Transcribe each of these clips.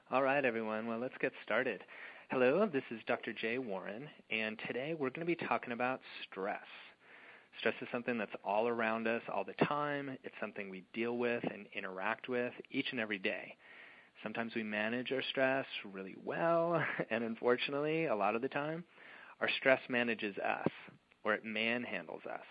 All right, everyone. Well, let's get started. Hello, this is Dr. Jay Warren, and today we're going to be talking about stress. Stress is something that's all around us all the time. It's something we deal with and interact with each and every day. Sometimes we manage our stress really well, and unfortunately, a lot of the time, our stress manages us, or it manhandles us.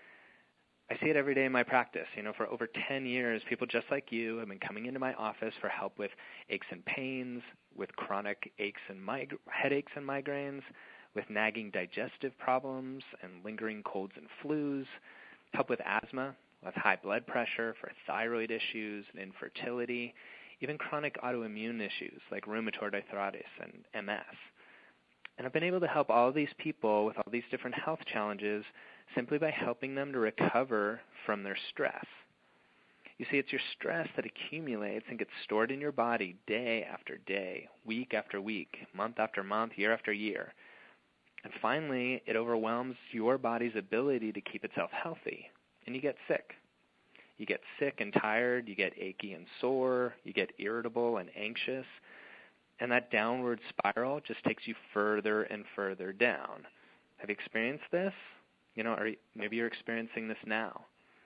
I see it every day in my practice. For over 10 years, people just like you have been coming into my office for help with aches and pains, with chronic headaches and migraines, with nagging digestive problems and lingering colds and flus, help with asthma, with high blood pressure, for thyroid issues and infertility, even chronic autoimmune issues like rheumatoid arthritis and MS. And I've been able to help all of these people with all these different health challenges simply by helping them to recover from their stress. You see, it's your stress that accumulates and gets stored in your body day after day, week after week, month after month, year after year. And finally, it overwhelms your body's ability to keep itself healthy, and you get sick. You get sick and tired, you get achy and sore, you get irritable and anxious, and that downward spiral just takes you further and further down. Have you experienced this? Or maybe you're experiencing this now.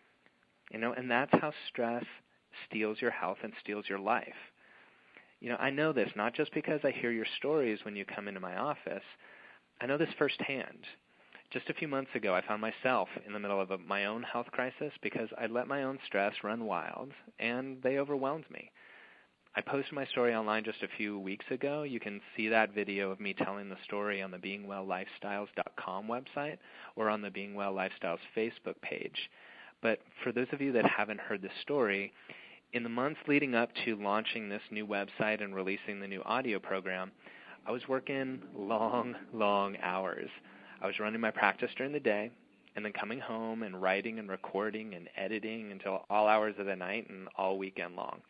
And that's how stress steals your health and steals your life. I know this not just because I hear your stories when you come into my office. I know this firsthand. Just a few months ago, I found myself in the middle of my own health crisis because I let my own stress run wild, and they overwhelmed me. I posted my story online just a few weeks ago. You can see that video of me telling the story on the beingwelllifestyles.com website or on the Being Well Lifestyles Facebook page. But for those of you that haven't heard the story, in the months leading up to launching this new website and releasing the new audio program, I was working long hours. I was running my practice during the day and then coming home and writing and recording and editing until all hours of the night and all weekend long.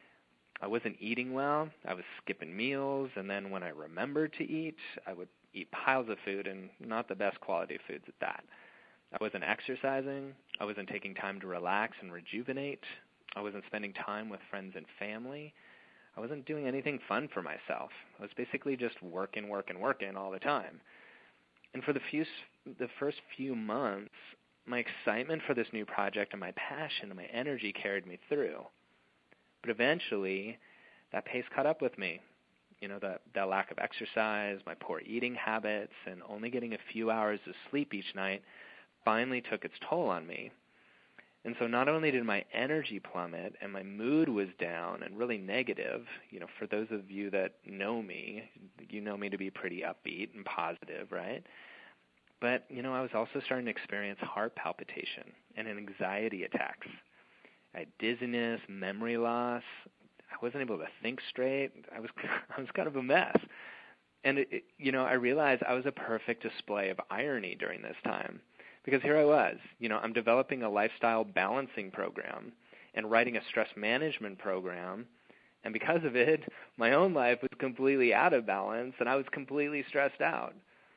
I wasn't eating well. I was skipping meals, and then when I remembered to eat, I would eat piles of food and not the best quality foods at that. I wasn't exercising. I wasn't taking time to relax and rejuvenate. I wasn't spending time with friends and family. I wasn't doing anything fun for myself. I was basically just working all the time. And for the first few months, my excitement for this new project and my passion and my energy carried me through. But eventually, that pace caught up with me. The lack of exercise, my poor eating habits, and only getting a few hours of sleep each night finally took its toll on me. And so not only did my energy plummet and my mood was down and really negative, for those of you that know me, you know me to be pretty upbeat and positive, right? But, I was also starting to experience heart palpitation and anxiety attacks. I had dizziness, memory loss. I wasn't able to think straight. I was kind of a mess. And, I realized I was a perfect display of irony during this time. Because here I was, I'm developing a lifestyle balancing program and writing a stress management program. And because of it, my own life was completely out of balance and I was completely stressed out.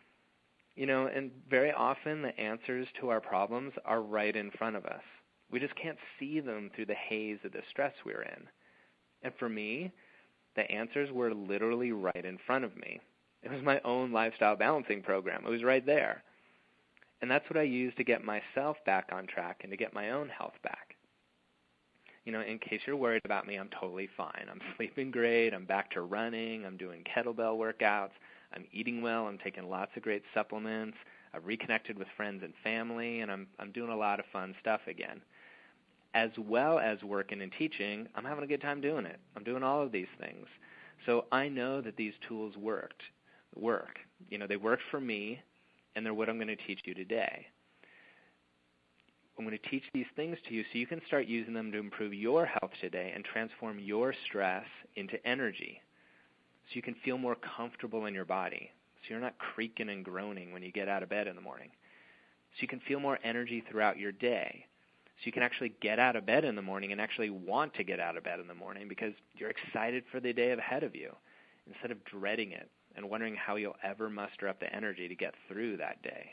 And very often the answers to our problems are right in front of us. We just can't see them through the haze of the stress we're in. And for me, the answers were literally right in front of me. It was my own lifestyle balancing program. It was right there. And that's what I used to get myself back on track and to get my own health back. In case you're worried about me, I'm totally fine. I'm sleeping great. I'm back to running. I'm doing kettlebell workouts. I'm eating well. I'm taking lots of great supplements. I've reconnected with friends and family, and I'm doing a lot of fun stuff again. As well as working and teaching, I'm having a good time doing it. I'm doing all of these things. So I know that these tools work. They worked for me, and they're what I'm going to teach you today. I'm going to teach these things to you so you can start using them to improve your health today and transform your stress into energy so you can feel more comfortable in your body, so you're not creaking and groaning when you get out of bed in the morning, so you can feel more energy throughout your day, so you can actually get out of bed in the morning and actually want to get out of bed in the morning because you're excited for the day ahead of you instead of dreading it and wondering how you'll ever muster up the energy to get through that day.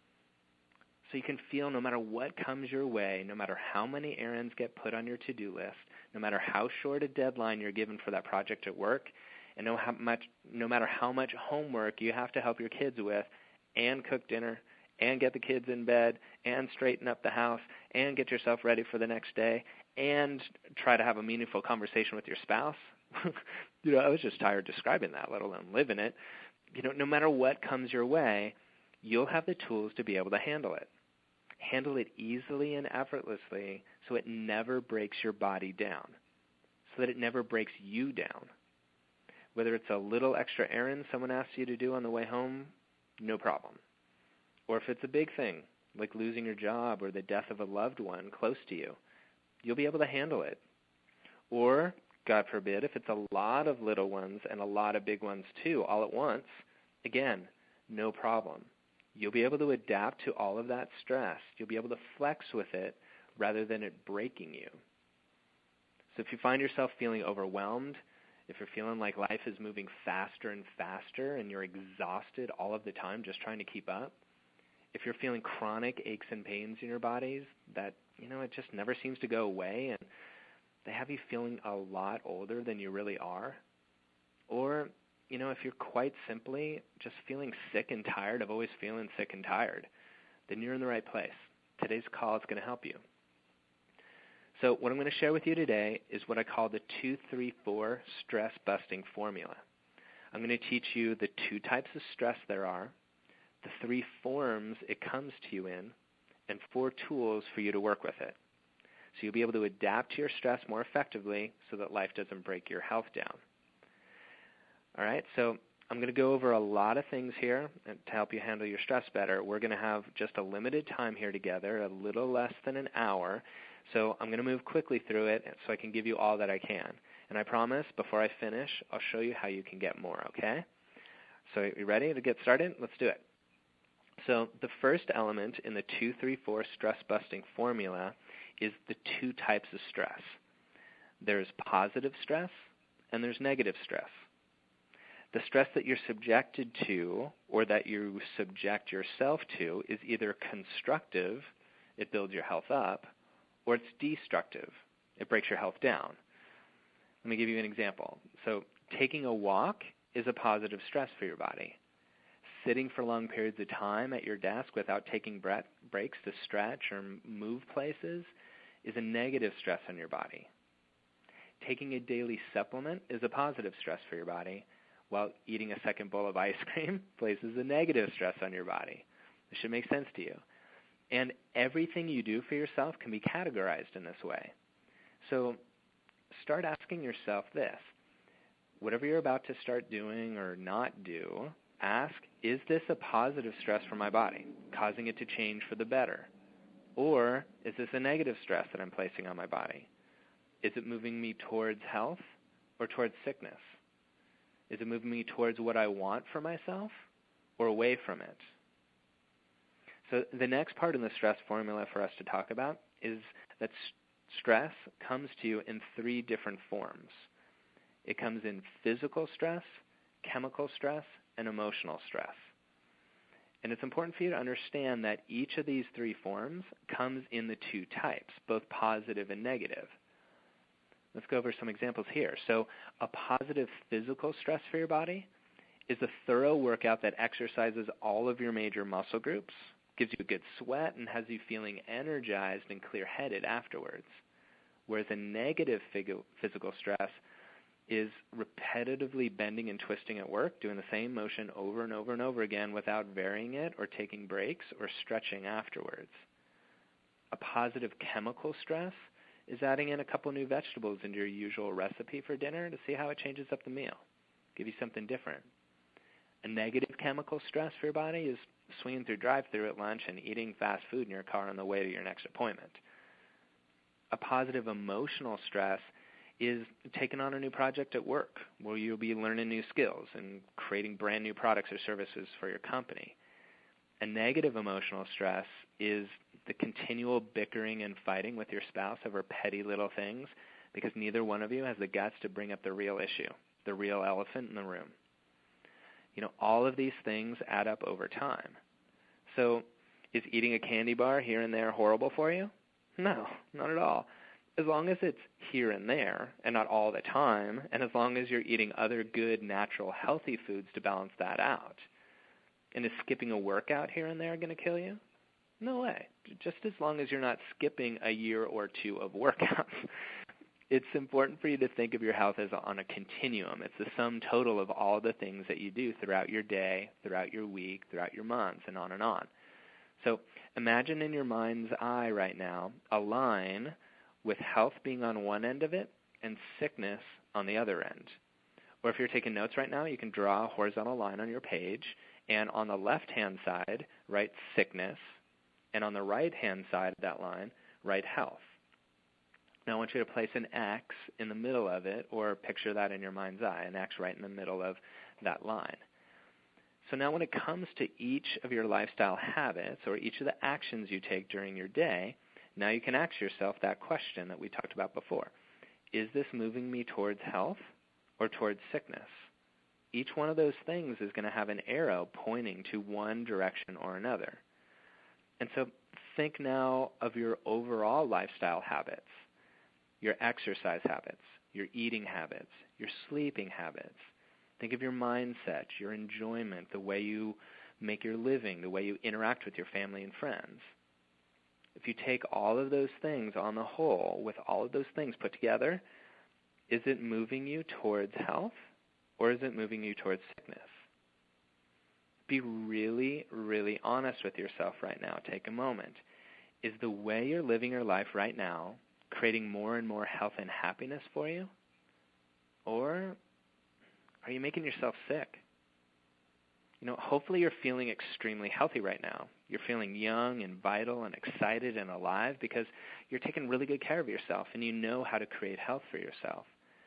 So you can feel no matter what comes your way, no matter how many errands get put on your to-do list, no matter how short a deadline you're given for that project at work, and no matter how much homework you have to help your kids with, and cook dinner, and get the kids in bed, and straighten up the house, and get yourself ready for the next day, and try to have a meaningful conversation with your spouse. I was just tired describing that, let alone living it. No matter what comes your way, you'll have the tools to be able to handle it. Handle it easily and effortlessly so it never breaks your body down, so that it never breaks you down. Whether it's a little extra errand someone asks you to do on the way home, no problem. Or if it's a big thing, like losing your job or the death of a loved one close to you, you'll be able to handle it. Or, God forbid, if it's a lot of little ones and a lot of big ones too, all at once, again, no problem. You'll be able to adapt to all of that stress. You'll be able to flex with it rather than it breaking you. So if you find yourself feeling overwhelmed, if you're feeling like life is moving faster and faster and you're exhausted all of the time just trying to keep up, if you're feeling chronic aches and pains in your bodies that, it just never seems to go away and they have you feeling a lot older than you really are, or, if you're quite simply just feeling sick and tired of always feeling sick and tired, then you're in the right place. Today's call is going to help you. So what I'm going to share with you today is what I call the 2-3-4 stress-busting formula. I'm going to teach you the 2 types of stress there are, the 3 forms it comes to you in, and 4 tools for you to work with it. So you'll be able to adapt to your stress more effectively so that life doesn't break your health down. All right, so I'm going to go over a lot of things here to help you handle your stress better. We're going to have just a limited time here together, a little less than an hour. So I'm going to move quickly through it so I can give you all that I can. And I promise, before I finish, I'll show you how you can get more, okay? So you ready to get started? Let's do it. So the first element in the 2-3-4 stress-busting formula is the 2 types of stress. There's positive stress and there's negative stress. The stress that you're subjected to or that you subject yourself to is either constructive, it builds your health up, or it's destructive, it breaks your health down. Let me give you an example. So taking a walk is a positive stress for your body. Sitting for long periods of time at your desk without taking breaks to stretch or move places is a negative stress on your body. Taking a daily supplement is a positive stress for your body, while eating a second bowl of ice cream places a negative stress on your body. This should make sense to you. And everything you do for yourself can be categorized in this way. So start asking yourself this. Whatever you're about to start doing or not do, ask, is this a positive stress for my body, causing it to change for the better? Or is this a negative stress that I'm placing on my body? Is it moving me towards health or towards sickness? Is it moving me towards what I want for myself or away from it? So the next part in the stress formula for us to talk about is that stress comes to you in 3 different forms. It comes in physical stress, chemical stress, and emotional stress. And it's important for you to understand that each of these 3 forms comes in the 2 types, both positive and negative. Let's go over some examples here. So a positive physical stress for your body is a thorough workout that exercises all of your major muscle groups, gives you a good sweat, and has you feeling energized and clear-headed afterwards. Whereas a negative physical stress is repetitively bending and twisting at work, doing the same motion over and over and over again without varying it or taking breaks or stretching afterwards. A positive chemical stress is adding in a couple new vegetables into your usual recipe for dinner to see how it changes up the meal, give you something different. A negative chemical stress for your body is swinging through drive-thru at lunch and eating fast food in your car on the way to your next appointment. A positive emotional stress is taking on a new project at work where you'll be learning new skills and creating brand new products or services for your company. A negative emotional stress is the continual bickering and fighting with your spouse over petty little things because neither one of you has the guts to bring up the real issue, the real elephant in the room. All of these things add up over time. So is eating a candy bar here and there horrible for you? No, not at all. as long as it's here and there and not all the time, and as long as you're eating other good, natural, healthy foods to balance that out. And is skipping a workout here and there going to kill you? No way. Just as long as you're not skipping a year or two of workouts. It's important for you to think of your health as on a continuum. It's the sum total of all the things that you do throughout your day, throughout your week, throughout your months, and on and on. So imagine in your mind's eye right now a line with health being on one end of it and sickness on the other end. Or if you're taking notes right now, you can draw a horizontal line on your page, and on the left-hand side, write sickness, and on the right-hand side of that line, write health. Now I want you to place an X in the middle of it, or picture that in your mind's eye, an X right in the middle of that line. So now when it comes to each of your lifestyle habits, or each of the actions you take during your day, now you can ask yourself that question that we talked about before. Is this moving me towards health or towards sickness? Each one of those things is going to have an arrow pointing to one direction or another. And so think now of your overall lifestyle habits, your exercise habits, your eating habits, your sleeping habits. Think of your mindset, your enjoyment, the way you make your living, the way you interact with your family and friends. If you take all of those things on the whole, with all of those things put together, is it moving you towards health or is it moving you towards sickness? Be really, really honest with yourself right now. Take a moment. Is the way you're living your life right now creating more and more health and happiness for you? Or are you making yourself sick? Hopefully you're feeling extremely healthy right now. You're feeling young and vital and excited and alive because you're taking really good care of yourself and you know how to create health for yourself.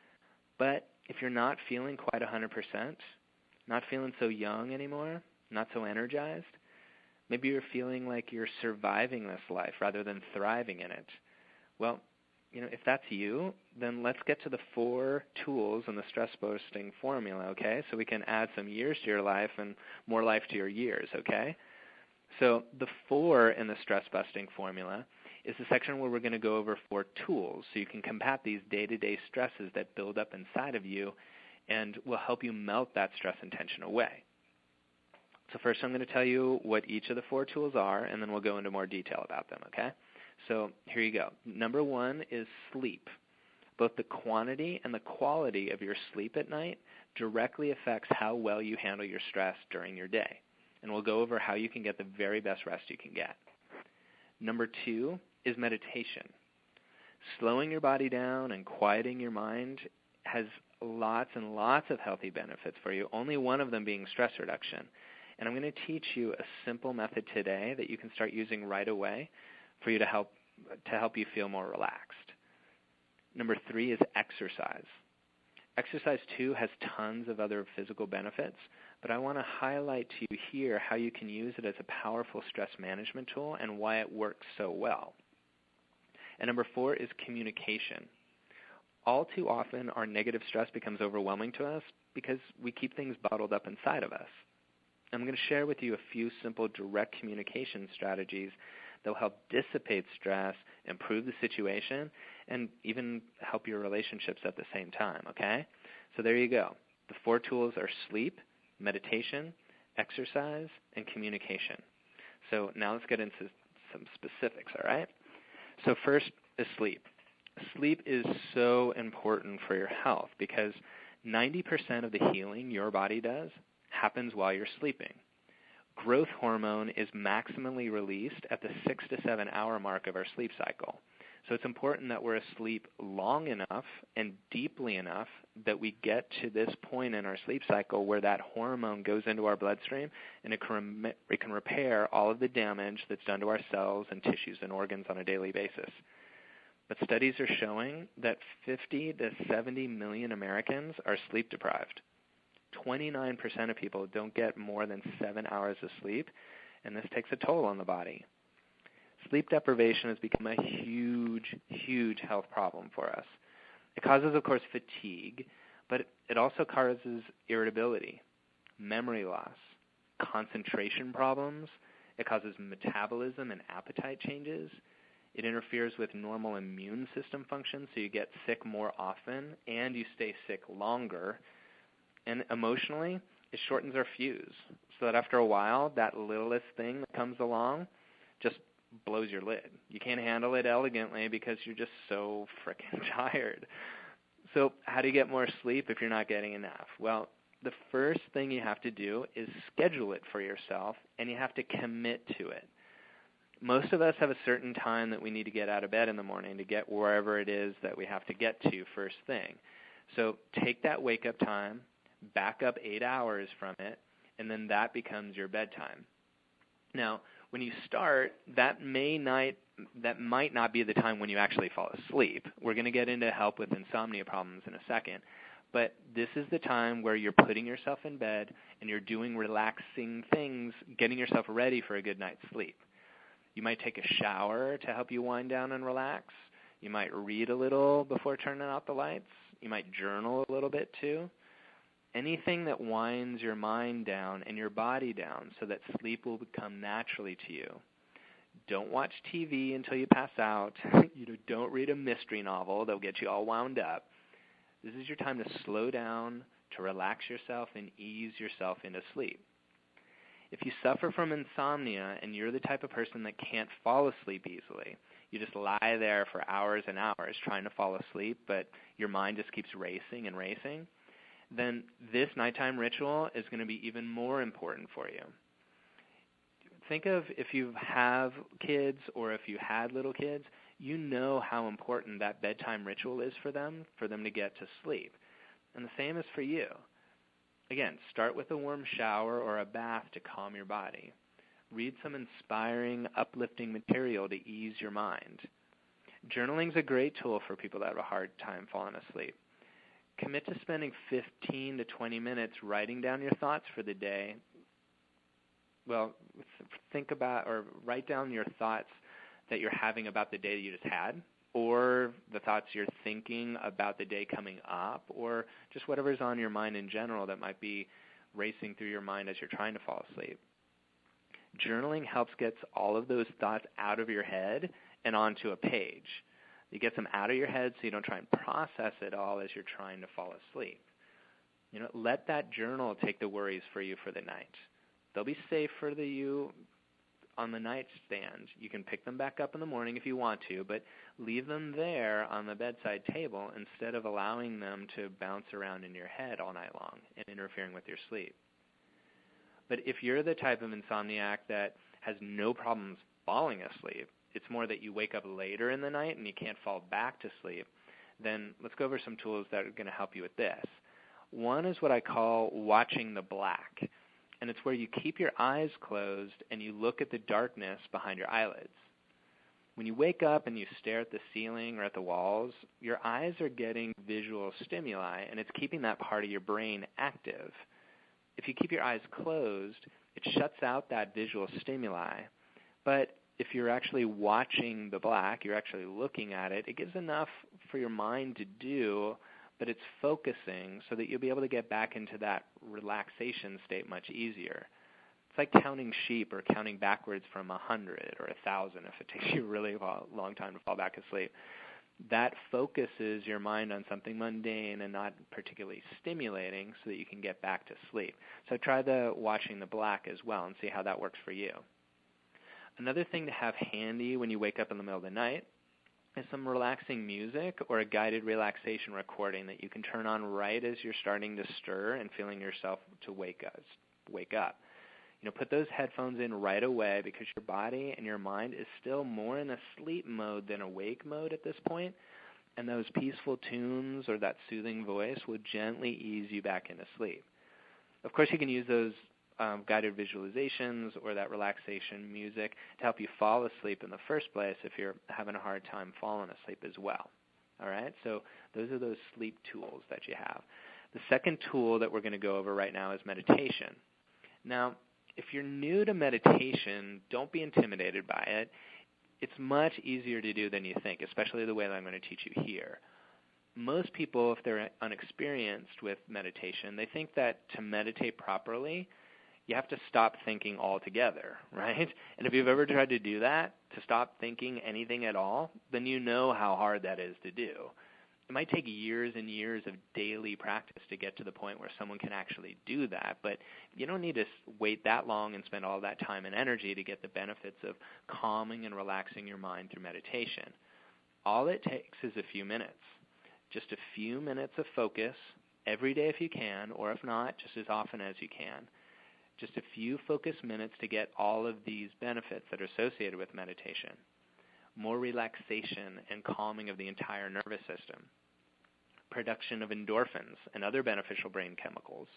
But if you're not feeling quite 100%, not feeling so young anymore, not so energized, maybe you're feeling like you're surviving this life rather than thriving in it. Well, if that's you, then let's get to the 4 tools in the stress-busting formula, okay? So we can add some years to your life and more life to your years, okay? So the 4 in the stress-busting formula is the section where we're going to go over 4 tools so you can combat these day-to-day stresses that build up inside of you and will help you melt that stress and tension away. So first I'm going to tell you what each of the 4 tools are, and then we'll go into more detail about them, okay? So here you go. Number 1 is sleep. Both the quantity and the quality of your sleep at night directly affects how well you handle your stress during your day. And we'll go over how you can get the very best rest you can get. Number 2 is meditation. Slowing your body down and quieting your mind has lots and lots of healthy benefits for you, only one of them being stress reduction. And I'm going to teach you a simple method today that you can start using right away for you to help you feel more relaxed. Number 3 is exercise. Exercise, too, has tons of other physical benefits, but I want to highlight to you here how you can use it as a powerful stress management tool and why it works so well. And number 4 is communication. All too often, our negative stress becomes overwhelming to us because we keep things bottled up inside of us. I'm going to share with you a few simple direct communication strategies that will help dissipate stress, improve the situation, and even help your relationships at the same time, okay? So there you go. The 4 tools are sleep, meditation, exercise, and communication. So now let's get into some specifics, all right? So first is sleep. Sleep is so important for your health because 90% of the healing your body does happens while you're sleeping. Growth hormone is maximally released at the 6 to 7 hour mark of our sleep cycle. So it's important that we're asleep long enough and deeply enough that we get to this point in our sleep cycle where that hormone goes into our bloodstream and it can repair all of the damage that's done to our cells and tissues and organs on a daily basis. But studies are showing that 50 to 70 million Americans are sleep deprived. 29% of people don't get more than 7 hours of sleep, and this takes a toll on the body. Sleep deprivation has become a huge, huge health problem for us. It causes, of course, fatigue, but it also causes irritability, memory loss, concentration problems. It causes metabolism and appetite changes. It interferes with normal immune system function, so you get sick more often and you stay sick longer. And emotionally, it shortens our fuse, so that after a while, that littlest thing that comes along just blows your lid. You can't handle it elegantly because you're just so frickin' tired. So how do you get more sleep if you're not getting enough? Well, the first thing you have to do is schedule it for yourself, and you have to commit to it. Most of us have a certain time that we need to get out of bed in the morning to get wherever it is that we have to get to first thing. So take that wake-up time, back up 8 hours from it, and then that becomes your bedtime. Now, when you start, that might not be the time when you actually fall asleep. We're going to get into help with insomnia problems in a second. But this is the time where you're putting yourself in bed and you're doing relaxing things, getting yourself ready for a good night's sleep. You might take a shower to help you wind down and relax. You might read a little before turning out the lights. You might journal a little bit too. Anything that winds your mind down and your body down so that sleep will come naturally to you. Don't watch TV until you pass out. Don't read a mystery novel that'll get you all wound up. This is your time to slow down, to relax yourself, and ease yourself into sleep. If you suffer from insomnia and you're the type of person that can't fall asleep easily, you just lie there for hours and hours trying to fall asleep, but your mind just keeps racing and racing, then this nighttime ritual is going to be even more important for you. Think of if you have kids or if you had little kids, you know how important that bedtime ritual is for them to get to sleep. And the same is for you. Again, start with a warm shower or a bath to calm your body. Read some inspiring, uplifting material to ease your mind. Journaling is a great tool for people that have a hard time falling asleep. Commit to spending 15 to 20 minutes writing down your thoughts for the day. Well, think about or write down your thoughts that you're having about the day that you just had, or the thoughts you're thinking about the day coming up, or just whatever's on your mind in general that might be racing through your mind as you're trying to fall asleep. Journaling helps get all of those thoughts out of your head and onto a page. You get them out of your head so you don't try and process it all as you're trying to fall asleep. Let that journal take the worries for you for the night. They'll be safe for you on the nightstand. You can pick them back up in the morning if you want to, but leave them there on the bedside table instead of allowing them to bounce around in your head all night long and interfering with your sleep. But if you're the type of insomniac that has no problems falling asleep, it's more that you wake up later in the night and you can't fall back to sleep, then let's go over some tools that are going to help you with this. One is what I call watching the black. And it's where you keep your eyes closed and you look at the darkness behind your eyelids. When you wake up and you stare at the ceiling or at the walls, your eyes are getting visual stimuli, and it's keeping that part of your brain active. If you keep your eyes closed, it shuts out that visual stimuli. But if you're actually watching the black, you're actually looking at it, it gives enough for your mind to do, but it's focusing so that you'll be able to get back into that relaxation state much easier. It's like counting sheep or counting backwards from 100 or 1,000 if it takes you a really long time to fall back asleep. That focuses your mind on something mundane and not particularly stimulating so that you can get back to sleep. So try the watching the black as well and see how that works for you. Another thing to have handy when you wake up in the middle of the night is some relaxing music or a guided relaxation recording that you can turn on right as you're starting to stir and feeling yourself to wake up. Put those headphones in right away because your body and your mind is still more in a sleep mode than awake mode at this point, and those peaceful tunes or that soothing voice will gently ease you back into sleep. Of course, you can use those guided visualizations or that relaxation music to help you fall asleep in the first place if you're having a hard time falling asleep as well. All right? So those are those sleep tools that you have. The second tool that we're going to go over right now is meditation. Now, if you're new to meditation, don't be intimidated by it. It's much easier to do than you think, especially the way that I'm going to teach you here. Most people, if they're unexperienced with meditation, they think that to meditate properly, you have to stop thinking altogether, right? And if you've ever tried to do that, to stop thinking anything at all, then you know how hard that is to do. It might take years and years of daily practice to get to the point where someone can actually do that, but you don't need to wait that long and spend all that time and energy to get the benefits of calming and relaxing your mind through meditation. All it takes is a few minutes, just a few minutes of focus every day if you can, or if not, just as often as you can. Just a few focused minutes to get all of these benefits that are associated with meditation. More relaxation and calming of the entire nervous system, production of endorphins and other beneficial brain chemicals,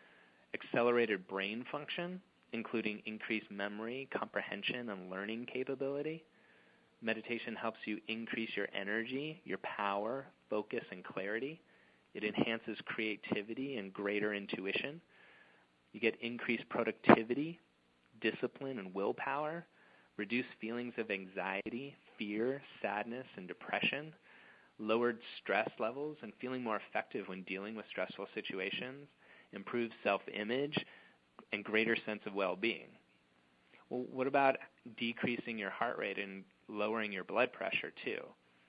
accelerated brain function, including increased memory, comprehension, and learning capability. Meditation helps you increase your energy, your power, focus, and clarity. It enhances creativity and greater intuition. You get increased productivity, discipline, and willpower, reduced feelings of anxiety, fear, sadness, and depression, lowered stress levels and feeling more effective when dealing with stressful situations, improved self-image, and greater sense of well-being. Well, what about decreasing your heart rate and lowering your blood pressure too?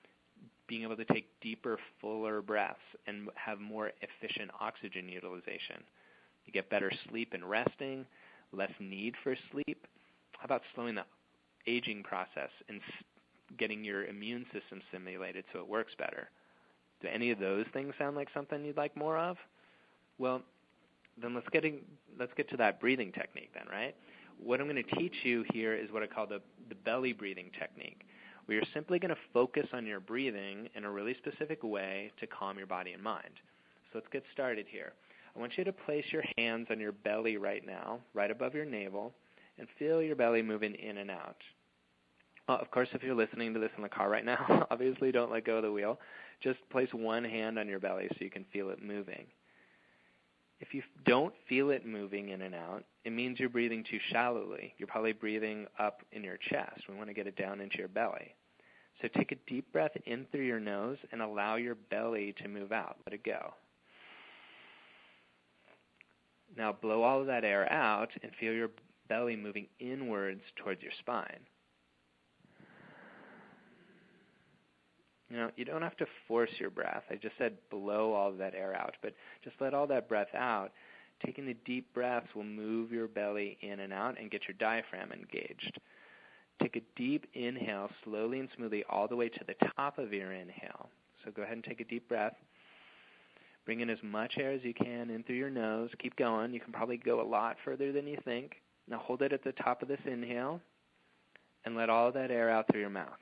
Being able to take deeper, fuller breaths and have more efficient oxygen utilization. You get better sleep and resting, less need for sleep. How about slowing the aging process and getting your immune system stimulated so it works better? Do any of those things sound like something you'd like more of? Well, then let's get to that breathing technique then, right? What I'm going to teach you here is what I call the belly breathing technique, where you're simply going to focus on your breathing in a really specific way to calm your body and mind. So let's get started here. I want you to place your hands on your belly right now, right above your navel, and feel your belly moving in and out. Well, of course, if you're listening to this in the car right now, obviously don't let go of the wheel. Just place one hand on your belly so you can feel it moving. If you don't feel it moving in and out, it means you're breathing too shallowly. You're probably breathing up in your chest. We want to get it down into your belly. So take a deep breath in through your nose and allow your belly to move out. Let it go. Now blow all of that air out and feel your belly moving inwards towards your spine. You don't have to force your breath. I just said blow all of that air out, but just let all that breath out. Taking the deep breaths will move your belly in and out and get your diaphragm engaged. Take a deep inhale slowly and smoothly all the way to the top of your inhale. So go ahead and take a deep breath. Bring in as much air as you can in through your nose. Keep going. You can probably go a lot further than you think. Now hold it at the top of this inhale and let all of that air out through your mouth.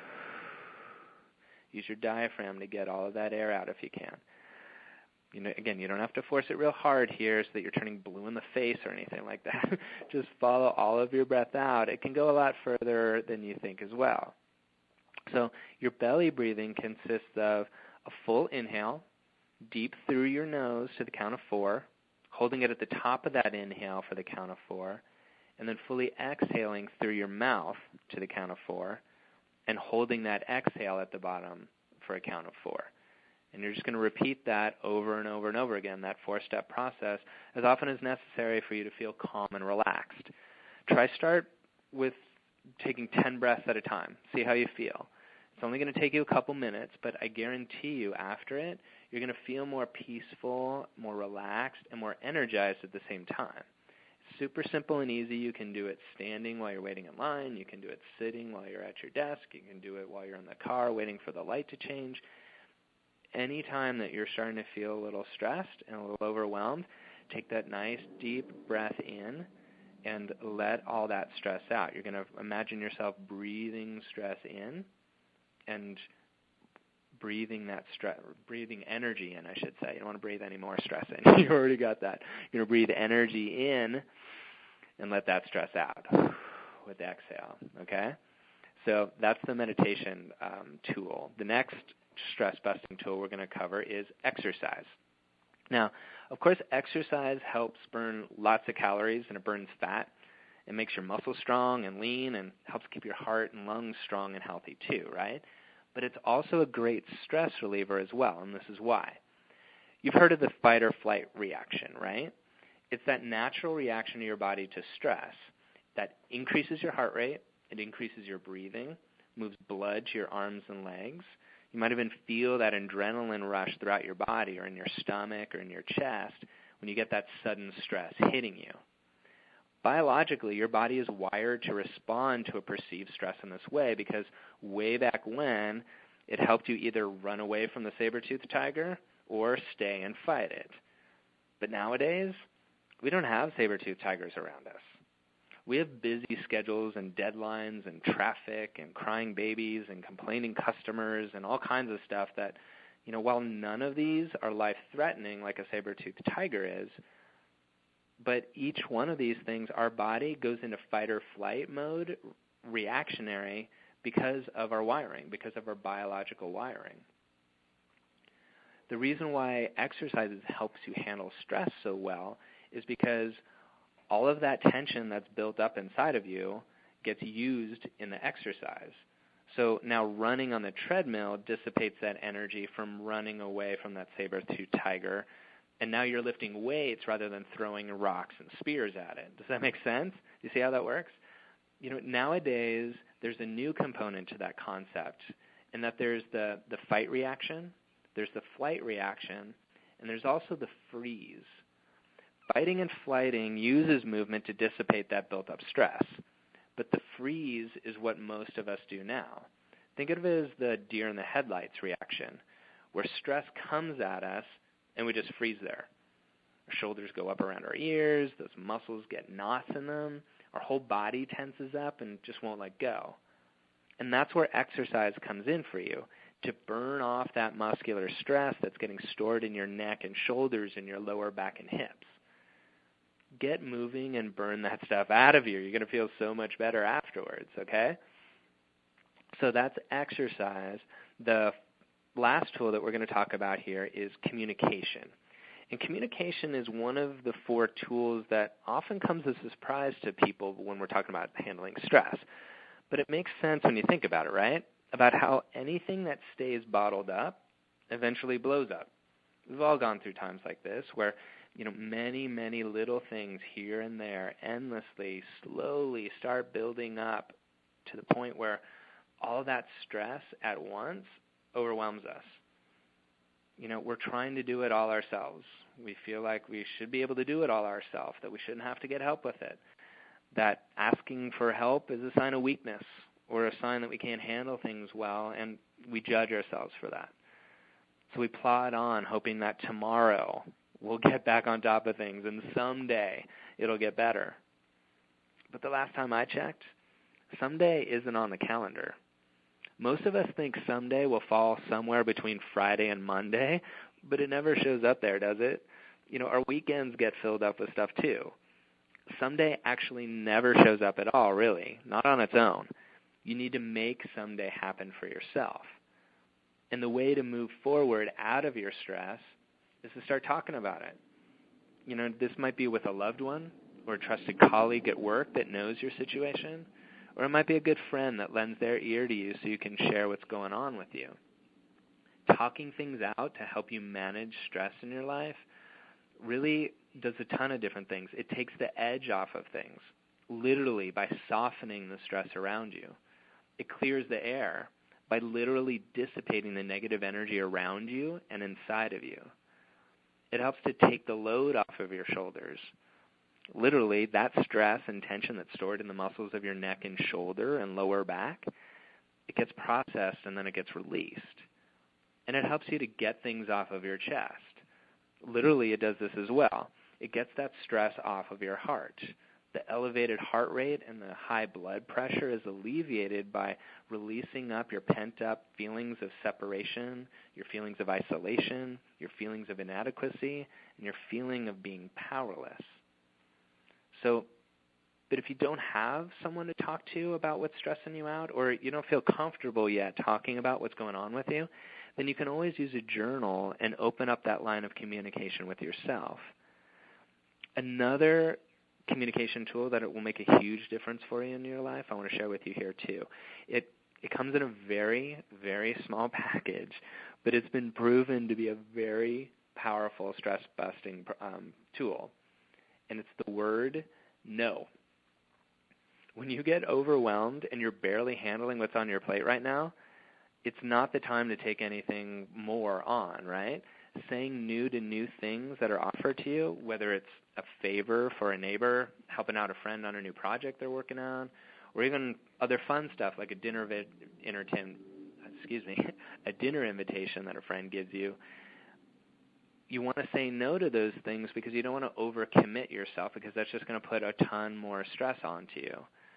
Use your diaphragm to get all of that air out if you can. Again, you don't have to force it real hard here so that you're turning blue in the face or anything like that. Just follow all of your breath out. It can go a lot further than you think as well. So your belly breathing consists of a full inhale, deep through your nose to the count of 4, holding it at the top of that inhale for the count of 4, and then fully exhaling through your mouth to the count of 4, and holding that exhale at the bottom for a count of 4. And you're just going to repeat that over and over and over again, that 4-step process, as often as necessary for you to feel calm and relaxed. Start with taking 10 breaths at a time. See how you feel. It's only going to take you a couple minutes, but I guarantee you after it, you're going to feel more peaceful, more relaxed, and more energized at the same time. It's super simple and easy. You can do it standing while you're waiting in line. You can do it sitting while you're at your desk. You can do it while you're in the car waiting for the light to change. Anytime that you're starting to feel a little stressed and a little overwhelmed, take that nice deep breath in and let all that stress out. You're going to imagine yourself breathing stress in and breathing energy in, I should say. You don't want to breathe any more stress in. You already got that. You're going to breathe energy in and let that stress out with the exhale, okay? So that's the meditation tool. The next stress-busting tool we're going to cover is exercise. Now, of course, exercise helps burn lots of calories and it burns fat. It makes your muscles strong and lean and helps keep your heart and lungs strong and healthy too, right? But it's also a great stress reliever as well, and this is why. You've heard of the fight or flight reaction, right? It's that natural reaction of your body to stress that increases your heart rate, it increases your breathing, moves blood to your arms and legs. You might even feel that adrenaline rush throughout your body or in your stomach or in your chest when you get that sudden stress hitting you. Biologically, your body is wired to respond to a perceived stress in this way because way back when, it helped you either run away from the saber-toothed tiger or stay and fight it. But nowadays, we don't have saber-toothed tigers around us. We have busy schedules and deadlines and traffic and crying babies and complaining customers and all kinds of stuff that, while none of these are life-threatening like a saber-toothed tiger is, but each one of these things, our body goes into fight-or-flight mode, reactionary, because of our wiring, because of our biological wiring. The reason why exercises helps you handle stress so well is because all of that tension that's built up inside of you gets used in the exercise. So now running on the treadmill dissipates that energy from running away from that saber-toothed tiger, and now you're lifting weights rather than throwing rocks and spears at it. Does that make sense? You see how that works? Nowadays, there's a new component to that concept, in that there's the fight reaction, there's the flight reaction, and there's also the freeze. Fighting and flighting uses movement to dissipate that built-up stress, but the freeze is what most of us do now. Think of it as the deer in the headlights reaction, where stress comes at us and we just freeze there. Our shoulders go up around our ears, those muscles get knots in them, our whole body tenses up and just won't let go. And that's where exercise comes in for you, to burn off that muscular stress that's getting stored in your neck and shoulders and your lower back and hips. Get moving and burn that stuff out of you. You're going to feel so much better afterwards, okay? So that's exercise. The last tool that we're going to talk about here is communication. And communication is one of the 4 tools that often comes as a surprise to people when we're talking about handling stress. But it makes sense when you think about it, right? About how anything that stays bottled up eventually blows up. We've all gone through times like this where, many, many little things here and there endlessly, slowly start building up to the point where all that stress at once overwhelms us. We're trying to do it all ourselves. We feel like we should be able to do it all ourselves, that we shouldn't have to get help with it, that asking for help is a sign of weakness or a sign that we can't handle things well, and we judge ourselves for that. So we plod on, hoping that tomorrow we'll get back on top of things and someday it'll get better. But the last time I checked, someday isn't on the calendar. Most of us think someday will fall somewhere between Friday and Monday, but it never shows up there, does it? Our weekends get filled up with stuff too. Someday actually never shows up at all, really, not on its own. You need to make someday happen for yourself. And the way to move forward out of your stress is to start talking about it. This might be with a loved one or a trusted colleague at work that knows your situation, or it might be a good friend that lends their ear to you so you can share what's going on with you. Talking things out to help you manage stress in your life really does a ton of different things. It takes the edge off of things, literally by softening the stress around you. It clears the air by literally dissipating the negative energy around you and inside of you. It helps to take the load off of your shoulders. Literally, that stress and tension that's stored in the muscles of your neck and shoulder and lower back, it gets processed and then it gets released. And it helps you to get things off of your chest. Literally, it does this as well. It gets that stress off of your heart. The elevated heart rate and the high blood pressure is alleviated by releasing up your pent-up feelings of separation, your feelings of isolation, your feelings of inadequacy, and your feeling of being powerless. But if you don't have someone to talk to about what's stressing you out, or you don't feel comfortable yet talking about what's going on with you, then you can always use a journal and open up that line of communication with yourself. Another communication tool that it will make a huge difference for you in your life, I want to share with you here too. It comes in a very, very small package, but it's been proven to be a very powerful stress-busting tool. and it's the word no. When you get overwhelmed and you're barely handling what's on your plate right now, it's not the time to take anything more on, right? Saying no to new things that are offered to you, whether it's a favor for a neighbor, helping out a friend on a new project they're working on, or even other fun stuff like a dinner invitation that a friend gives you. You want to say no to those things because you don't want to overcommit yourself, because that's just going to put a ton more stress onto you.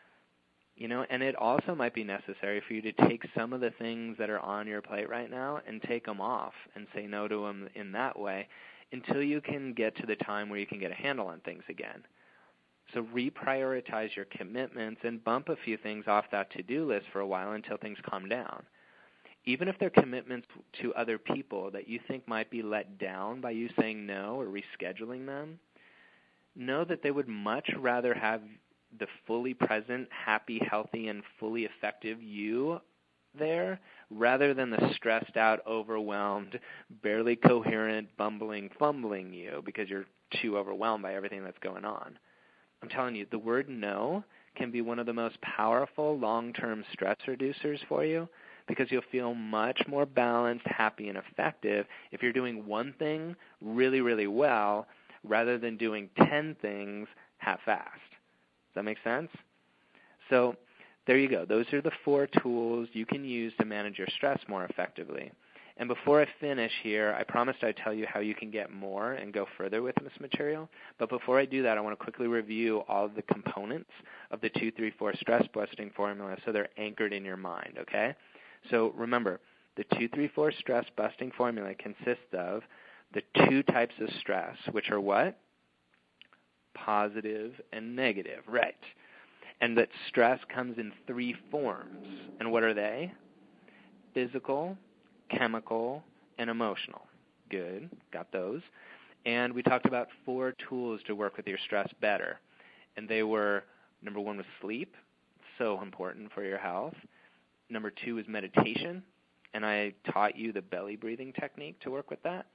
And it also might be necessary for you to take some of the things that are on your plate right now and take them off and say no to them in that way until you can get to the time where you can get a handle on things again. So reprioritize your commitments and bump a few things off that to-do list for a while until things calm down. Even if they're commitments to other people that you think might be let down by you saying no or rescheduling them, know that they would much rather have the fully present, happy, healthy, and fully effective you there rather than the stressed out, overwhelmed, barely coherent, bumbling, fumbling you because you're too overwhelmed by everything that's going on. I'm telling you, the word no can be one of the most powerful long-term stress reducers for you, because you'll feel much more balanced, happy, and effective if you're doing one thing really, really well rather than doing 10 things half-assed. Does that make sense? So there you go. Those are the 4 tools you can use to manage your stress more effectively. And before I finish here, I promised I'd tell you how you can get more and go further with this material. But before I do that, I want to quickly review all of the components of the 2-3-4 stress busting formula so they're anchored in your mind, okay? So remember, the 2-3-4 stress busting formula consists of the 2 types of stress, which are what? Positive and negative, right. And that stress comes in 3 forms. And what are they? Physical, chemical, and emotional. Good, got those. And we talked about 4 tools to work with your stress better. And they were, number 1 was sleep, so important for your health. Number 2 is meditation, and I taught you the belly breathing technique to work with that.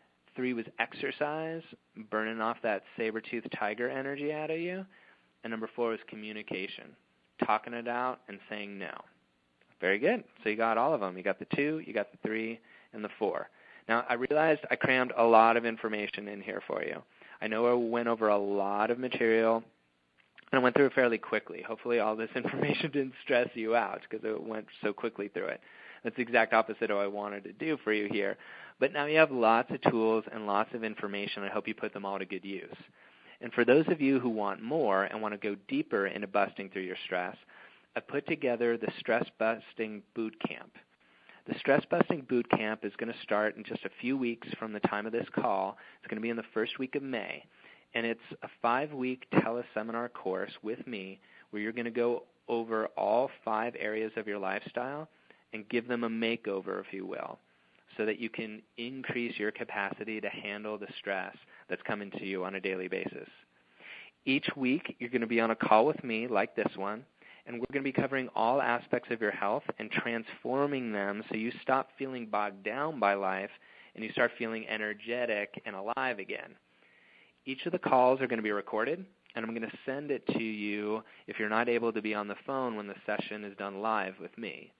3 was exercise, burning off that saber-toothed tiger energy out of you. And number 4 was communication, talking it out and saying no. Very good. So you got all of them. You got the 2, you got the 3, and the 4. Now, I realized I crammed a lot of information in here for you. I know I went over a lot of material, and I went through it fairly quickly. Hopefully all this information didn't stress you out because it went so quickly through it. That's the exact opposite of what I wanted to do for you here. But now you have lots of tools and lots of information. I hope you put them all to good use. And for those of you who want more and want to go deeper into busting through your stress, I put together the Stress Busting Boot Camp. The Stress Busting Boot Camp is going to start in just a few weeks from the time of this call. It's going to be in the first week of May. And it's a 5-week teleseminar course with me where you're going to go over all 5 areas of your lifestyle and give them a makeover, if you will, so that you can increase your capacity to handle the stress that's coming to you on a daily basis. Each week, you're going to be on a call with me like this one, and we're going to be covering all aspects of your health and transforming them so you stop feeling bogged down by life and you start feeling energetic and alive again. Each of the calls are going to be recorded, and I'm going to send it to you if you're not able to be on the phone when the session is done live with me.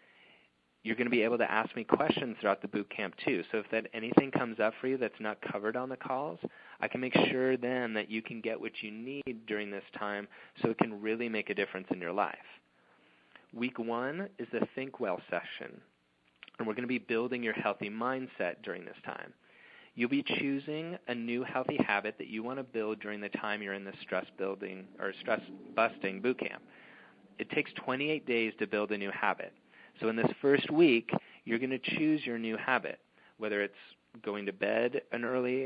You're going to be able to ask me questions throughout the boot camp too. So if anything comes up for you that's not covered on the calls, I can make sure then that you can get what you need during this time so it can really make a difference in your life. Week 1 is the Think Well session, and we're going to be building your healthy mindset during this time. You'll be choosing a new healthy habit that you want to build during the time you're in the stress busting boot camp. It takes 28 days to build a new habit. So in this first week, you're going to choose your new habit, whether it's going to bed an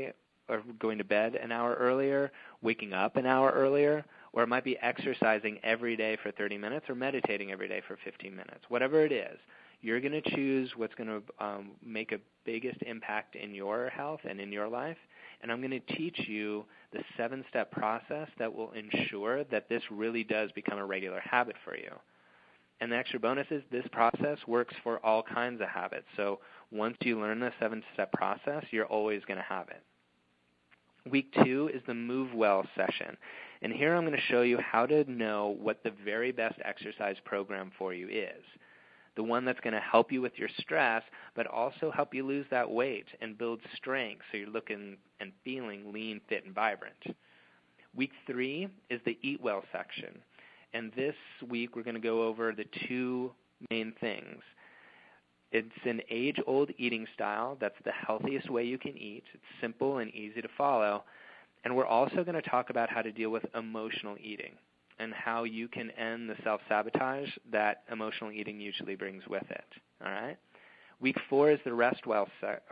hour earlier, waking up an hour earlier, or it might be exercising every day for 30 minutes or meditating every day for 15 minutes. Whatever it is, you're going to choose what's going to make a biggest impact in your health and in your life, and I'm going to teach you the 7-step process that will ensure that this really does become a regular habit for you. And the extra bonus is this process works for all kinds of habits. So once you learn the 7-step process, you're always going to have it. Week 2 is the Move Well session. And here I'm going to show you how to know what the very best exercise program for you is. The one that's going to help you with your stress, but also help you lose that weight and build strength so you're looking and feeling lean, fit, and vibrant. Week 3 is the Eat Well section. And this week we're going to go over the 2 main things. It's an age-old eating style that's the healthiest way you can eat. It's simple and easy to follow. And we're also going to talk about how to deal with emotional eating and how you can end the self-sabotage that emotional eating usually brings with it. All right? Week 4 is the Rest Well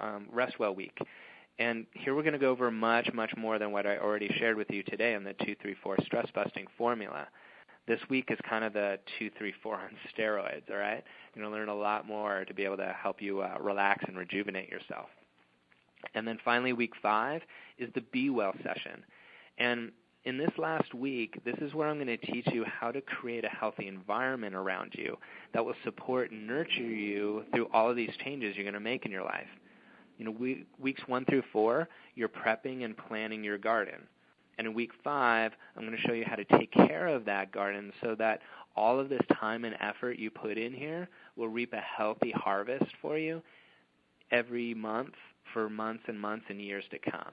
week. And here we're going to go over much, much more than what I already shared with you today in the 2-3-4 stress-busting formula. This week is kind of the 2-3-4 on steroids, all right? You're going to learn a lot more to be able to help you relax and rejuvenate yourself. And then finally, week 5 is the Be Well session. And in this last week, this is where I'm going to teach you how to create a healthy environment around you that will support and nurture you through all of these changes you're going to make in your life. You know, weeks 1 through 4, you're prepping and planning your garden. And in week 5, I'm going to show you how to take care of that garden so that all of this time and effort you put in here will reap a healthy harvest for you every month for months and months and years to come.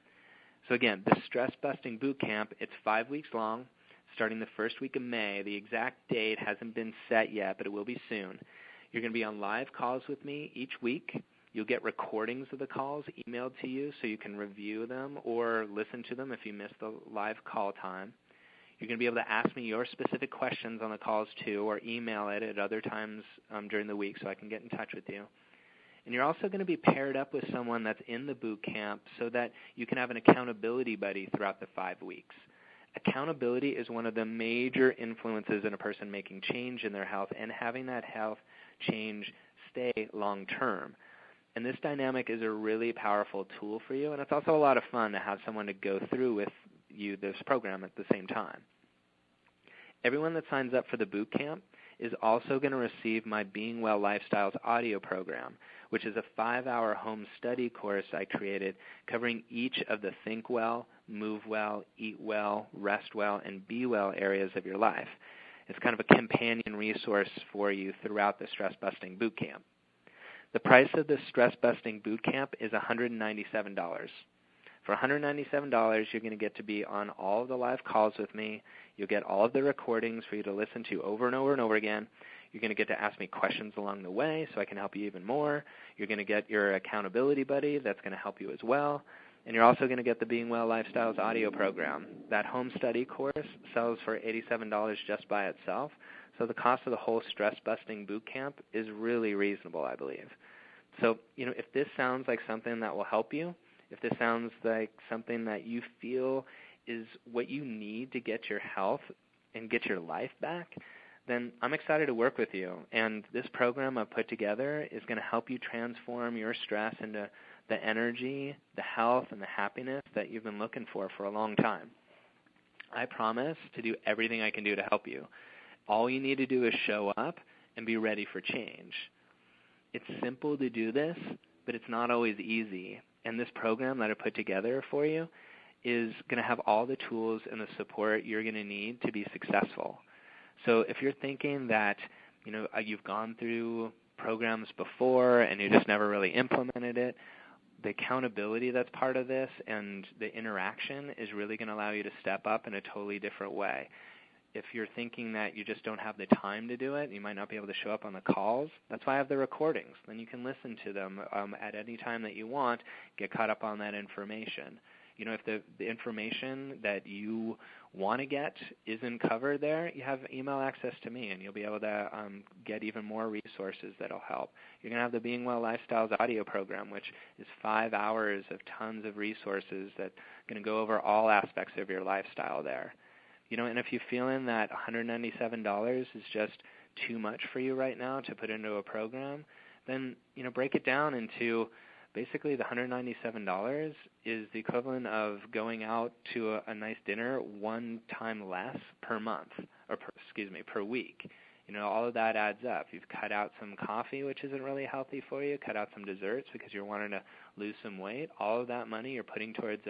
So again, the Stress Busting Boot Camp, it's 5 weeks long, starting the first week of May. The exact date hasn't been set yet, but it will be soon. You're going to be on live calls with me each week. You'll get recordings of the calls emailed to you so you can review them or listen to them if you missed the live call time. You're going to be able to ask me your specific questions on the calls too, or email it at other times during the week so I can get in touch with you. And you're also going to be paired up with someone that's in the boot camp so that you can have an accountability buddy throughout the 5 weeks. Accountability is one of the major influences in a person making change in their health and having that health change stay long term. And this dynamic is a really powerful tool for you, and it's also a lot of fun to have someone to go through with you this program at the same time. Everyone that signs up for the boot camp is also going to receive my Being Well Lifestyles audio program, which is a 5-hour home study course I created covering each of the Think Well, Move Well, Eat Well, Rest Well, and Be Well areas of your life. It's kind of a companion resource for you throughout the Stress Busting Boot Camp. The price of the Stress Busting Boot Camp is $197. For $197, you're going to get to be on all of the live calls with me. You'll get all of the recordings for you to listen to over and over and over again. You're going to get to ask me questions along the way so I can help you even more. You're going to get your accountability buddy that's going to help you as well. And you're also going to get the Being Well Lifestyles audio program. That home study course sells for $87 just by itself. So the cost of the whole Stress Busting Boot Camp is really reasonable, I believe. So, if this sounds like something that will help you, if this sounds like something that you feel is what you need to get your health and get your life back, then I'm excited to work with you. And this program I've put together is going to help you transform your stress into the energy, the health, and the happiness that you've been looking for a long time. I promise to do everything I can do to help you. All you need to do is show up and be ready for change. It's simple to do this, but it's not always easy. And this program that I put together for you is going to have all the tools and the support you're going to need to be successful. So if you're thinking that, you've gone through programs before and you just never really implemented it, the accountability that's part of this and the interaction is really going to allow you to step up in a totally different way. If you're thinking that you just don't have the time to do it, you might not be able to show up on the calls, that's why I have the recordings. Then you can listen to them at any time that you want, get caught up on that information. If the information that you want to get isn't covered there, you have email access to me, and you'll be able to get even more resources that will help. You're going to have the Being Well Lifestyles audio program, which is 5 hours of tons of resources that are going to go over all aspects of your lifestyle there. And if you're feeling that $197 is just too much for you right now to put into a program, then, break it down into basically the $197 is the equivalent of going out to a nice dinner one time less per month, or per week. All of that adds up. You've cut out some coffee, which isn't really healthy for you, cut out some desserts because you're wanting to lose some weight. All of that money you're putting towards a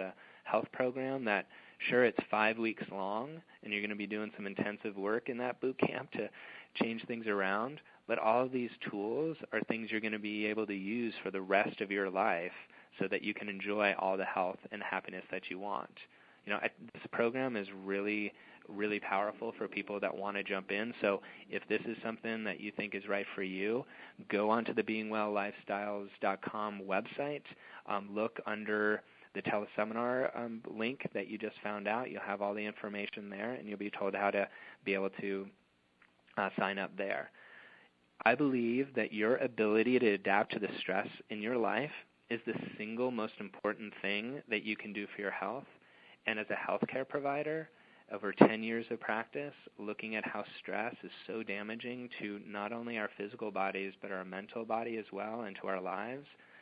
health program that, sure, it's 5 weeks long, and you're going to be doing some intensive work in that boot camp to change things around, but all of these tools are things you're going to be able to use for the rest of your life so that you can enjoy all the health and happiness that you want. This program is really, really powerful for people that want to jump in. So if this is something that you think is right for you, go onto the beingwelllifestyles.com website, look under the teleseminar link that you just found out. You'll have all the information there, and you'll be told how to be able to sign up there. I believe that your ability to adapt to the stress in your life is the single most important thing that you can do for your health. And as a healthcare provider, over 10 years of practice, looking at how stress is so damaging to not only our physical bodies, but our mental body as well, and to our lives,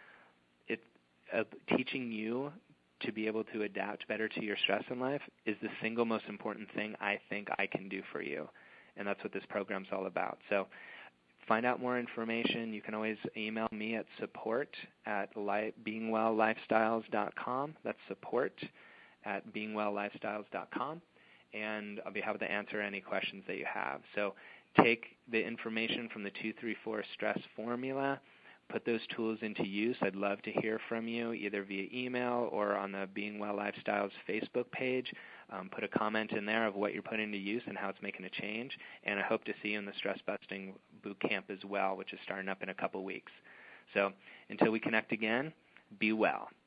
teaching you to be able to adapt better to your stress in life is the single most important thing I think I can do for you. And that's what this program's all about. So find out more information. You can always email me at support@beingwelllifestyles.com. That's support@beingwelllifestyles.com. And I'll be happy to answer any questions that you have. So take the information from the 234 stress formula, put those tools into use. I'd love to hear from you either via email or on the Being Well Lifestyles Facebook page. Put a comment in there of what you're putting into use and how it's making a change. And I hope to see you in the Stress Busting Boot Camp as well, which is starting up in a couple weeks. So until we connect again, be well.